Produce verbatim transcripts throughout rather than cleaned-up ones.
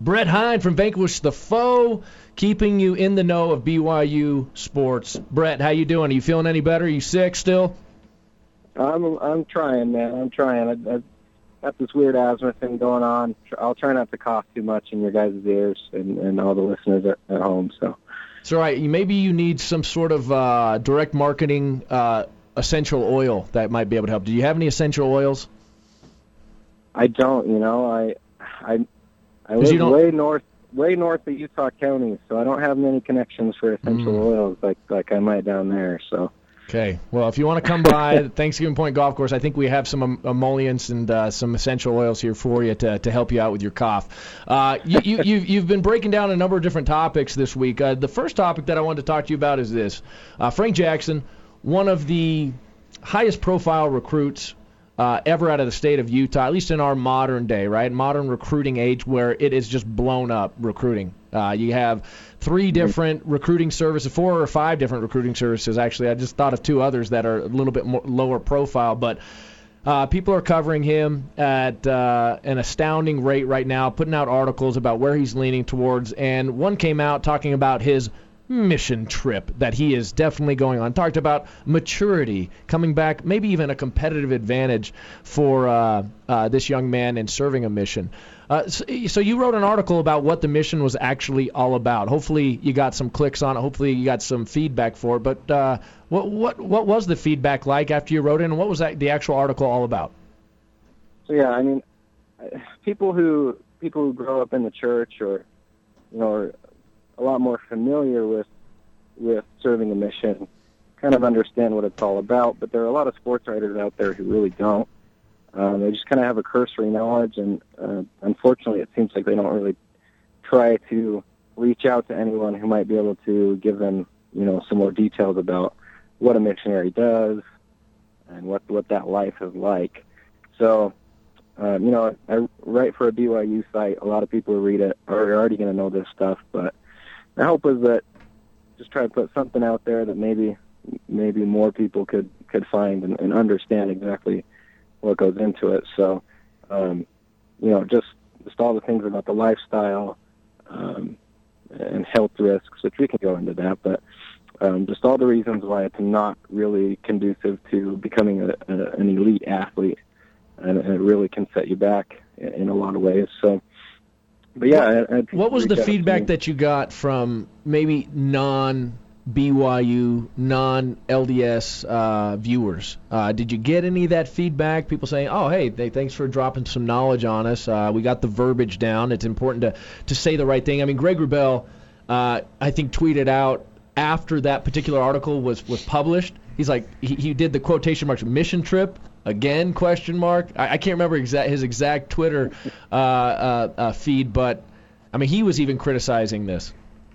Brett Hine from Vanquish the Foe, keeping you in the know of B Y U sports. Brett, how you doing? Are you feeling any better? Are you sick still? I'm I'm trying, man. I'm trying. I, I've got this weird asthma thing going on. I'll try not to cough too much in your guys' ears and, and all the listeners at, at home. So. It's all right. Maybe you need some sort of uh, direct marketing uh, essential oil that might be able to help. Do you have any essential oils? I don't. You know, I I I live way north, way north of Utah County, so I don't have many connections for essential mm. oils like like I might down there. So. Okay. Well, if you want to come by the Thanksgiving Point Golf Course, I think we have some emollients and uh, some essential oils here for you to to help you out with your cough. Uh, you, you, you've, you've been breaking down a number of different topics this week. Uh, the first topic that I wanted to talk to you about is this. Uh, Frank Jackson, one of the highest profile recruits uh, ever out of the state of Utah, at least in our modern day, right? Modern recruiting age where it is just blown up recruiting. Uh, you have three different recruiting services, four or five different recruiting services, actually. I just thought of two others that are a little bit more lower profile. But uh, people are covering him at uh, an astounding rate right now, putting out articles about where he's leaning towards. And one came out talking about his mission trip that he is definitely going on. Talked about maturity, coming back, maybe even a competitive advantage for uh, uh, this young man in serving a mission. Uh, so, so you wrote an article about what the mission was actually all about. Hopefully you got some clicks on it. Hopefully you got some feedback for it. But uh, what what what was the feedback like after you wrote it, and what was that, the actual article all about? So yeah, I mean, people who people who grow up in the church or you know are a lot more familiar with with serving a mission kind of understand what it's all about. But there are a lot of sports writers out there who really don't. Um, they just kind of have a cursory knowledge, and uh, unfortunately it seems like they don't really try to reach out to anyone who might be able to give them, you know, some more details about what a missionary does and what what that life is like. So, um, you know, I write for a B Y U site. A lot of people who read it are already going to know this stuff, but the hope is that just try to put something out there that maybe maybe more people could, could find and, and understand exactly what goes into it. So, um, you know, just just all the things about the lifestyle um, and health risks, which we can go into that, but um, just all the reasons why it's not really conducive to becoming a, a, an elite athlete, and, and it really can set you back in, in a lot of ways. So, but yeah. What, I, I what was the feedback that you got from maybe non B Y U, non-L D S uh, viewers? Uh, did you get any of that feedback? People saying, oh, hey, they, thanks for dropping some knowledge on us. Uh, we got the verbiage down. It's important to, to say the right thing. I mean, Greg Wrubell, uh, I think, tweeted out after that particular article was, was published. He's like, he, he did the quotation marks, mission trip, again, question mark. I, I can't remember exact, his exact Twitter uh, uh, uh, feed, but, I mean, he was even criticizing this.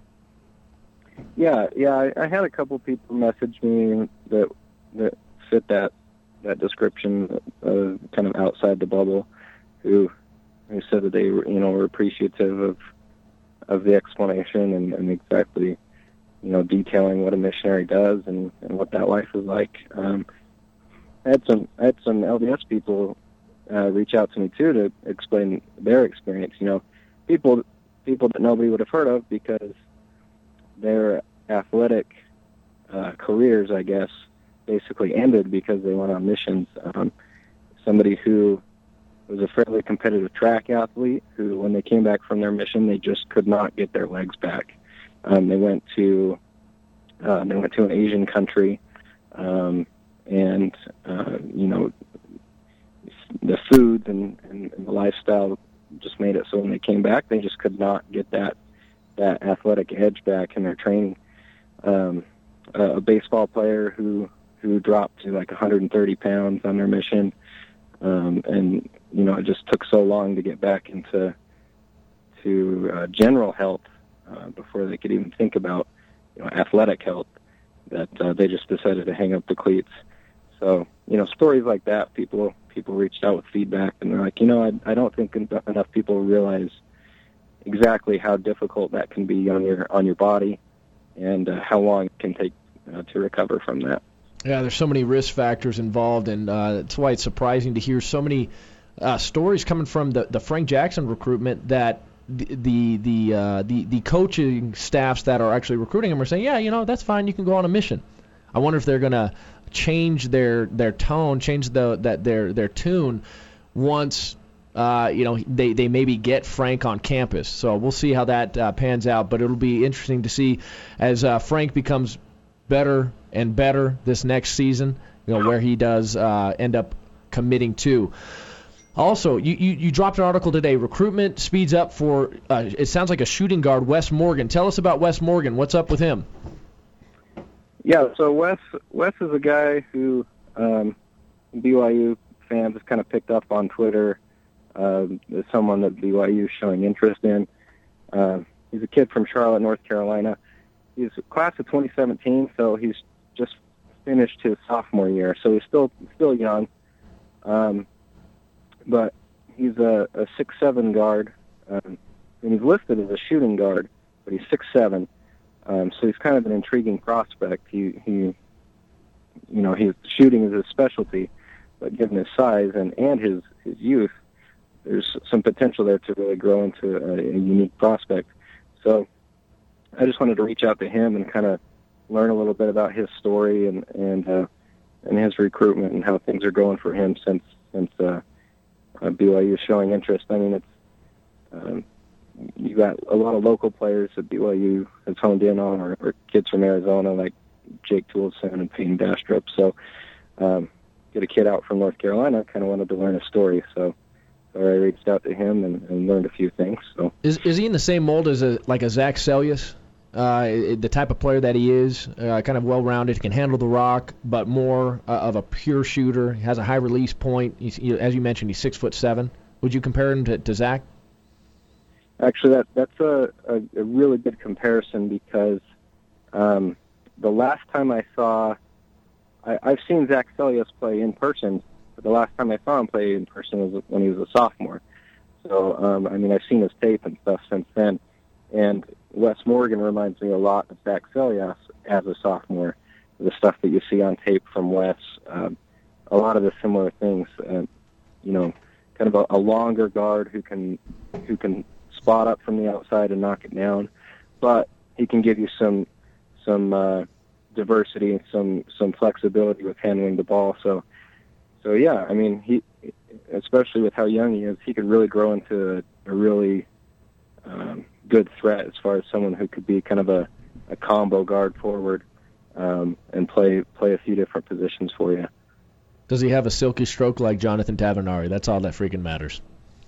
Yeah, yeah, I, I had a couple people message me that that fit that that description, uh, kind of outside the bubble, who who said that they were, you know, were appreciative of of the explanation and, and exactly, you know, detailing what a missionary does and, and what that life is like. Um, I had some I had some L D S people uh, reach out to me too to explain their experience. You know, people people that nobody would have heard of because their athletic uh, careers, I guess, basically ended because they went on missions. Um, somebody who was a fairly competitive track athlete who, when they came back from their mission, they just could not get their legs back. Um, they went to uh, they went to an Asian country, um, and uh, you know, the foods and, and, and the lifestyle just made it so when they came back, they just could not get that that athletic edge back in their training. Um, a baseball player who who dropped to like one hundred thirty pounds on their mission, um, and you know, it just took so long to get back into to uh, general health uh, before they could even think about, you know, athletic health, that uh, they just decided to hang up the cleats. So, you know, stories like that, people people reached out with feedback, and they're like, you know, I, I don't think enough people realize exactly how difficult that can be on your on your body, and uh, how long it can take uh, to recover from that. Yeah, there's so many risk factors involved, and uh, that's why it's surprising to hear so many uh, stories coming from the, the Frank Jackson recruitment that the the the, uh, the the coaching staffs that are actually recruiting him are saying, yeah, you know, that's fine. You can go on a mission. I wonder if they're gonna change their their tone, change the that their their tune once. Uh, you know, they, they maybe get Frank on campus. So we'll see how that uh, pans out. But it'll be interesting to see as uh, Frank becomes better and better this next season, you know, where he does uh, end up committing to. Also, you, you, you dropped an article today. Recruitment speeds up for, uh, it sounds like a shooting guard, Wes Morgan. Tell us about Wes Morgan. What's up with him? Yeah, so Wes, Wes is a guy who um, B Y U fans have kind of picked up on Twitter. Uh, as someone that B Y U is showing interest in. Uh, he's a kid from Charlotte, North Carolina. He's class of twenty seventeen, so he's just finished his sophomore year, so he's still still young. Um, but he's a, a six seven guard, um, and he's listed as a shooting guard, but he's six seven, um, so he's kind of an intriguing prospect. He, he, you know, his shooting is his specialty, but given his size and, and his, his youth, there's some potential there to really grow into a, a unique prospect. So I just wanted to reach out to him and kind of learn a little bit about his story and and uh, and his recruitment and how things are going for him since since uh, uh, B Y U is showing interest. I mean, it's um, you got a lot of local players that B Y U has honed in on, or, or kids from Arizona like Jake Toolson and Peyton Dastrup. So um, get a kid out from North Carolina, kind of wanted to learn his story. So. So I reached out to him and, and learned a few things. So is is he in the same mold as a like a Zach Seljaas, uh, the type of player that he is, uh, kind of well-rounded, can handle the rock, but more uh, of a pure shooter. He has a high release point. He's, he, as you mentioned, he's six foot seven. Would you compare him to, to Zach? Actually, that that's a, a, a really good comparison because um, the last time I saw, I, I've seen Zach Seljaas play in person. But the last time I saw him play in person was when he was a sophomore. So, um, I mean, I've seen his tape and stuff since then. And Wes Morgan reminds me a lot of Zach Seljaas as a sophomore. The stuff that you see on tape from Wes, um, a lot of the similar things. Uh, you know, kind of a, a longer guard who can who can spot up from the outside and knock it down, but he can give you some some uh, diversity and some some flexibility with handling the ball. So. So yeah, I mean, he, especially with how young he is, he could really grow into a, a really um, good threat as far as someone who could be kind of a, a combo guard forward um, and play play a few different positions for you. Does he have a silky stroke like Jonathan Tavenari? That's all that freaking matters.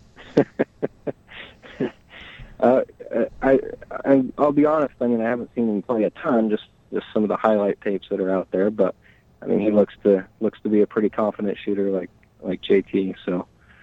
uh, I, I I'll be honest. I mean, I haven't seen him play a ton, just just some of the highlight tapes that are out there, but. I mean, he looks to looks to be a pretty confident shooter, like like J T. So,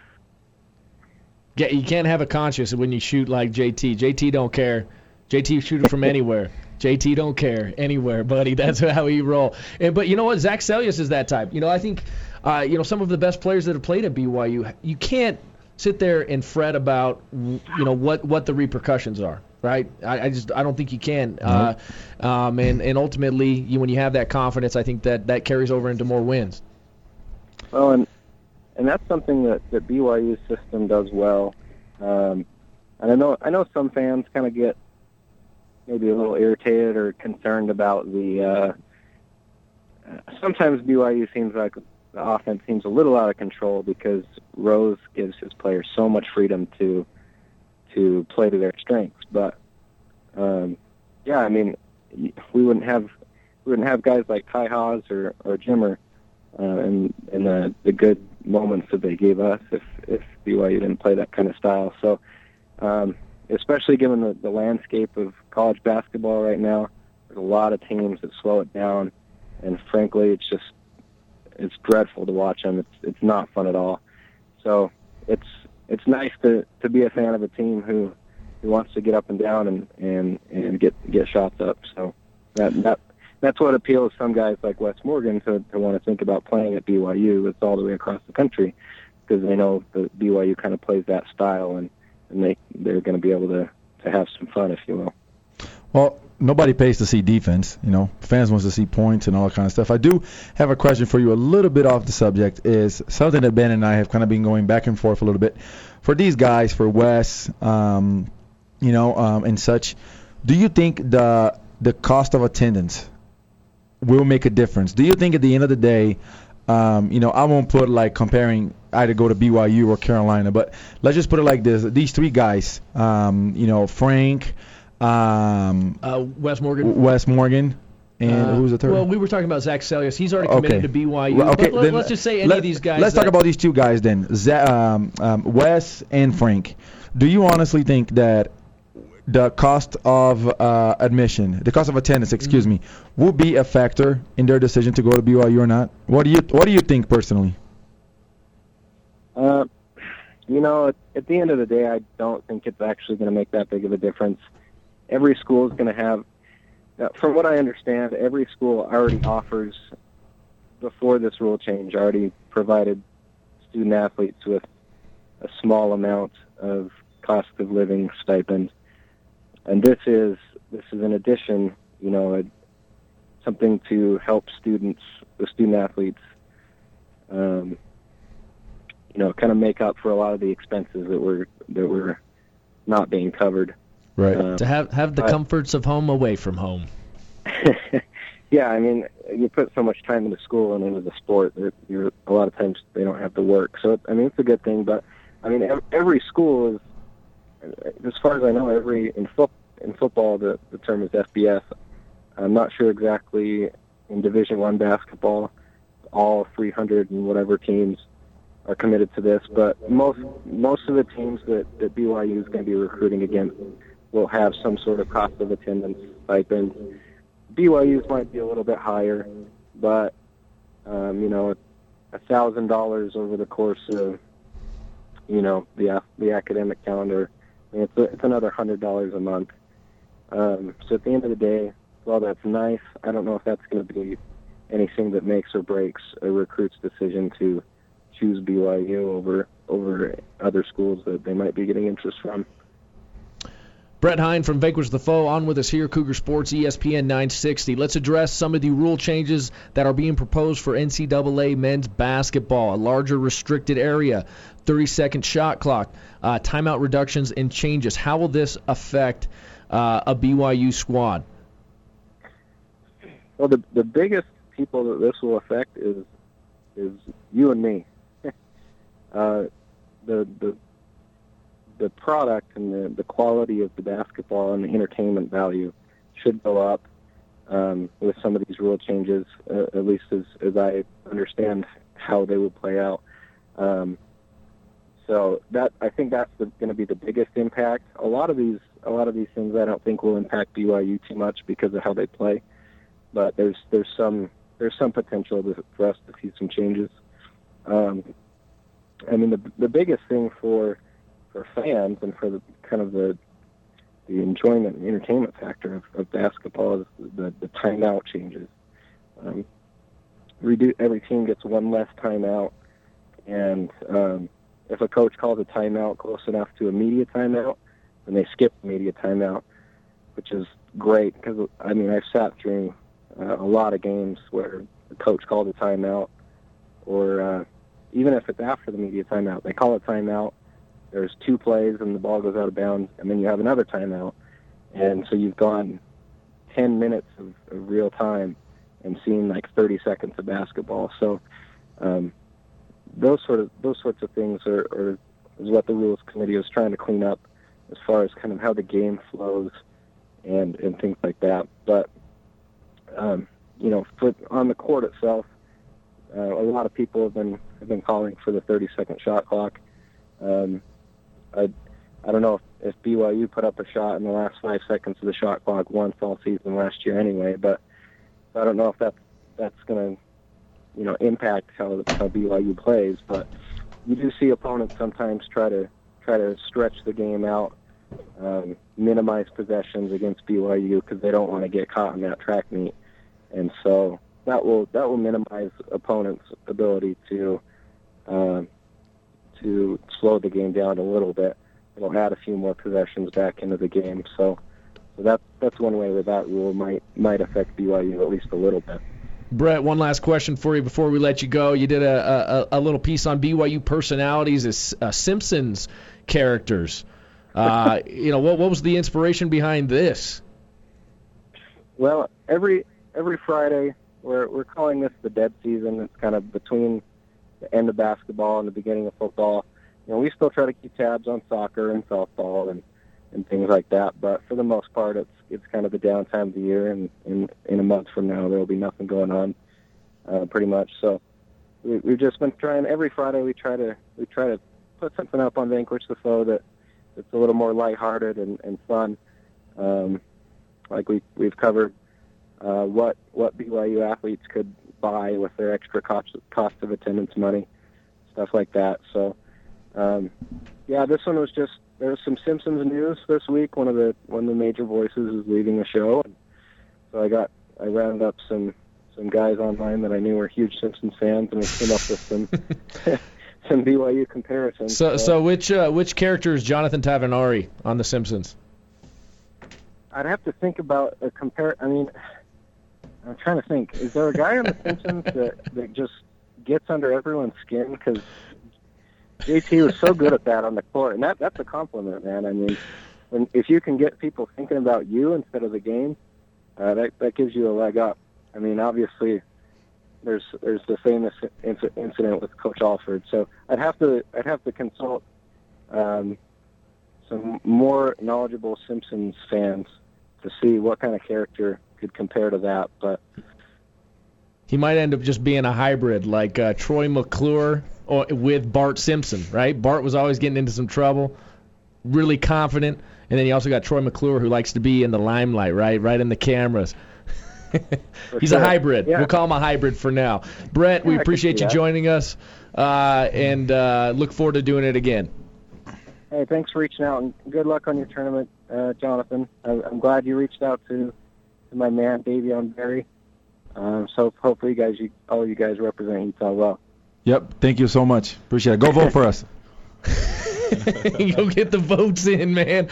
yeah, you can't have a conscience when you shoot like J T. J T don't care. J T shooting from anywhere. J T don't care anywhere, buddy. That's how he roll. And, but you know what? Zach Seljaas is that type. You know, I think, uh, you know, some of the best players that have played at B Y U, you can't sit there and fret about, you know, what what the repercussions are. Right, I, I just I don't think you can, mm-hmm. uh, um, and and ultimately, you, when you have that confidence, I think that, that carries over into more wins. Well, and and that's something that, that B Y U's system does well. Um, and I know I know some fans kind of get maybe a little irritated or concerned about the. Uh, sometimes B Y U seems like the offense seems a little out of control because Rose gives his players so much freedom to. to play to their strengths, but um, yeah, I mean, we wouldn't have we wouldn't have guys like Ty Haws or or Jimmer uh, and and the the good moments that they gave us if if B Y U didn't play that kind of style. So, um, especially given the, the landscape of college basketball right now, there's a lot of teams that slow it down, and frankly, it's just it's dreadful to watch them. It's it's not fun at all. So it's it's nice to, to be a fan of a team who, who wants to get up and down and, and, and get get shots up. So that that that's what appeals some guys like Wes Morgan to, to want to think about playing at B Y U. It's all the way across the country because they know that B Y U kind of plays that style and, and they, they're going to be able to, to have some fun, if you will. Well, nobody pays to see defense. You know, fans wants to see points and all that kind of stuff. I do have a question for you, a little bit off the subject, is something that Ben and I have kind of been going back and forth a little bit. For these guys, for Wes, um, you know, um, and such. Do you think the the cost of attendance will make a difference? Do you think at the end of the day, um, you know, I won't put like comparing either go to B Y U or Carolina, but let's just put it like this: these three guys, um, you know, Frank, um, uh, Wes Morgan, Wes Morgan. And uh, who's the third? Well, we were talking about Zach Sellius. He's already committed okay. to B Y U. Well, okay, but let, let's just say any let, of these guys. Let's that, talk about these two guys then, Z- um, um, Wes and Frank. Do you honestly think that the cost of uh, admission, the cost of attendance, excuse mm-hmm. me, will be a factor in their decision to go to B Y U or not? What do you What do you think personally? Uh, you know, at, at the end of the day, I don't think it's actually going to make that big of a difference. Every school is going to have. Now, from what I understand, every school already offers, before this rule change, already provided student athletes with a small amount of cost of living stipend, and this is this is in addition, you know, a, something to help students, the student athletes, um, you know, kind of make up for a lot of the expenses that were that were not being covered. Right. Um, to have have the uh, comforts of home away from home. Yeah, I mean, you put so much time into school and into the sport that you're a lot of times they don't have to work. So I mean, it's a good thing. But I mean, every school is, as far as I know, every in foot in football the the term is F B S. I'm not sure exactly in Division One basketball, all three hundred and whatever teams are committed to this. But most most of the teams that that B Y U is going to be recruiting against will have some sort of cost of attendance stipend. B Y U's might be a little bit higher, but um, you know, a thousand dollars over the course of, you know, the the academic calendar, I mean, it's a, it's another hundred dollars a month. Um, so at the end of the day, while that's nice, I don't know if that's going to be anything that makes or breaks a recruit's decision to choose B Y U over over other schools that they might be getting interest from. Brett Hein from Vanquish the Foe on with us here, Cougar Sports, E S P N nine sixty. Let's address some of the rule changes that are being proposed for N C double A men's basketball. A larger restricted area, thirty-second shot clock, uh, timeout reductions and changes. How will this affect uh, a B Y U squad? Well, the the biggest people that this will affect is is you and me. uh, the the the product and the, the quality of the basketball and the entertainment value should go up um, with some of these rule changes, uh, at least as, as I understand how they would play out. Um, so that I think that's going to be the biggest impact. A lot of these, a lot of these things, I don't think will impact B Y U too much because of how they play. But there's there's some there's some potential to, for us to see some changes. Um, I mean, the the biggest thing for for fans and for the kind of the the enjoyment and entertainment factor of, of basketball is the, the timeout changes. Um, we do, every team gets one less timeout, and um, if a coach calls a timeout close enough to a media timeout, then they skip the media timeout, which is great because, I mean, I've sat through uh, a lot of games where the coach called a timeout, or uh, even if it's after the media timeout, they call a timeout, there's two plays and the ball goes out of bounds, and then you have another timeout. And so you've gone ten minutes of, of real time and seen like thirty seconds of basketball. So um, those sort of those sorts of things are, are is what the Rules Committee is trying to clean up as far as kind of how the game flows and, and things like that. But um, you know, for, on the court itself, uh, a lot of people have been have been calling for the thirty second shot clock. Um, I, I don't know if, if B Y U put up a shot in the last five seconds of the shot clock once all season last year anyway, but I don't know if that, that's going to, you know, impact how, how B Y U plays. But you do see opponents sometimes try to try to stretch the game out, um, minimize possessions against B Y U because they don't want to get caught in that track meet, and so that will that will minimize opponents' ability to. Uh, to slow the game down a little bit. It'll add a few more possessions back into the game. So, so that, that's one way that that rule might might affect B Y U at least a little bit. Brett, one last question for you before we let you go. You did a, a, a little piece on B Y U personalities as uh, Simpsons characters. Uh, you know, what what was the inspiration behind this? Well, every every Friday we're we're calling this the dead season. It's kind of between the end of basketball and the beginning of football. You know, we still try to keep tabs on soccer and softball and, and things like that, but for the most part, it's it's kind of the downtime of the year, and in in a month from now there will be nothing going on, uh, pretty much. So we, we've just been trying every Friday. We try to we try to put something up on Vanquish the Foe that that's a little more lighthearted and, and fun. Um, like we we've covered uh, what what B Y U athletes could buy with their extra cost cost of attendance money, stuff like that. So um, yeah, this one was just there was some Simpsons news this week. One of the one of the major voices is leaving the show, and so I got I rounded up some some guys online that I knew were huge Simpsons fans, and I came up with some. Some B Y U comparisons. So, so which uh, which character is Jonathan Tavenari on The Simpsons? I'd have to think about a compare. I mean, I'm trying to think. Is there a guy on The Simpsons that, that just gets under everyone's skin? Because J T was so good at that on the court, and that that's a compliment, man. I mean, when, if you can get people thinking about you instead of the game, uh, that that gives you a leg up. I mean, obviously. There's there's the famous inc- incident with Coach Alford, so I'd have to I'd have to consult um, some more knowledgeable Simpsons fans to see what kind of character could compare to that. But he might end up just being a hybrid, like uh, Troy McClure or with Bart Simpson, right? Bart was always getting into some trouble, really confident, and then you also got Troy McClure who likes to be in the limelight, right, right in the cameras. He's sure. a hybrid. Yeah. We'll call him a hybrid for now. Brett, yeah, we appreciate you that. joining us, uh, and uh, look forward to doing it again. Hey, thanks for reaching out, and good luck on your tournament, uh, Jonathan. I'm, I'm glad you reached out to, to my man, Davion Berry. Um, so hopefully, you guys, you, all you guys represent Utah well. Yep. Thank you so much. Appreciate it. Go vote for us. Go get the votes in, man.